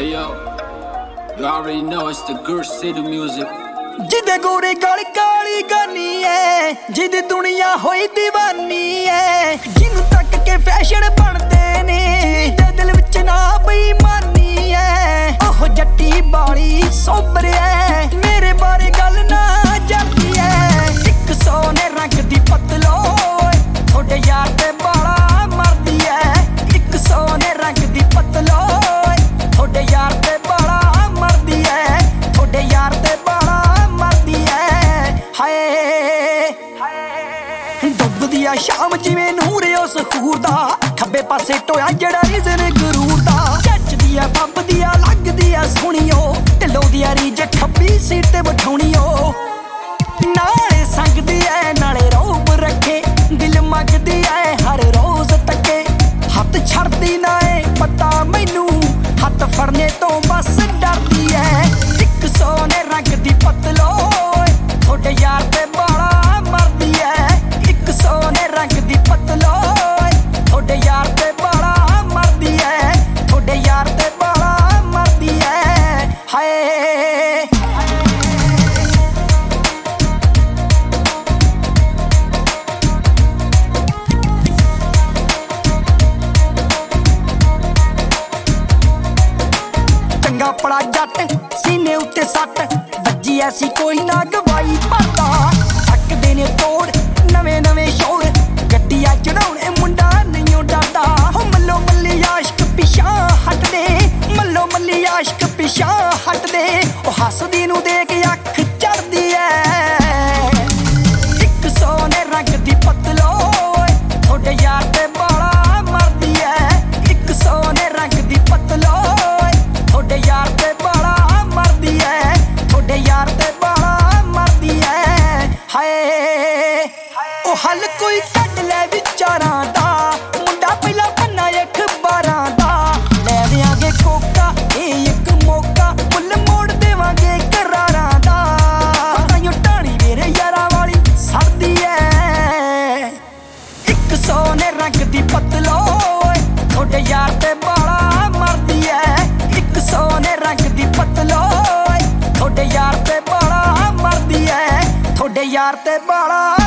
Hey yo, you already know it's the Gurr City music. जिदे गोरे गल काली गानी है, जिदी दुनिया होई दीवानी है, जिन्नू तक के फैशन बनते ने, दिल विच ना बेईमानी है। ओह जट्टी बाली सोबर है, मेरे बारे गल ना जलदी है। 100 ने रंग दी पतलो, थोड़े यार ते बाला मरदी है। 100 ने रंग दी पतलो, थोड़े यार ते बाला मरदी है। थोड़े यार ते बाला डुबदी आ शाम जिवें नूर उस खूर दा, खब्बे पासे टोया जड़ा रिजन गरूर दा। जचदी आ फब्बदी आ लगदी आ सोहणियो, ढिल्लो दी आ रीज खब्बी सीट ते बठाउणियो। नाले संगदी ऐ नाले रौब रखे, दिल मंगदी ऐ हर रोज तके। हत्थ छड़दी ना ऐ पता मैनू, हत्थ फड़ने तो बस डरदी ऐ। 100 ने रंग दी पतलो, थोड़े यार ते बाला मरदी है। 100 ने रंग दी पतलो, थोड़े यार ते बाला मरदी है। थोड़े यार ते बाला मरदी है। हाय चंगा पड़ा जट सीने उत्ते सट, वज्जी ऐसी कोई ना गवाई भरदा। थकदे ने तोड़ नवे नवे शोर, गड्डियां चढ़ाउणे मुंडा नहीं डरदा। हो मल्लो मल्ली आशिक पिछा हटदे, मल्लो मल्ली आशिक पिछा हटदे। ओ हसदी नू देख अख चढ़दी ऐ। 100 ने रंग दी पतलो, थोड़े यार ते बाला मरदी ऐ। 100 ने रंग दी पतलो, थोड़े यार ते बाला मरदी ऐ। थोड़े यार ते बाला मरदी ऐ। हाय ओ हल कोई कढ ले विचारां दा, मुंडा पहला पन्ना अखबारां दा। ले देंगे कोका ए एक मौका, मुल मोड़ देवांगे करारां दा। ताइयों ढाणी मेरे यारां वाली सड़दी ऐ। 100 ने रंग दी पतलो, थोड़े यार ते बाला मरदी ऐ। 100 ने रंग दी पतलो, थोड़े यार ते बाला मरदी ऐ। थोड़े यार ते बाला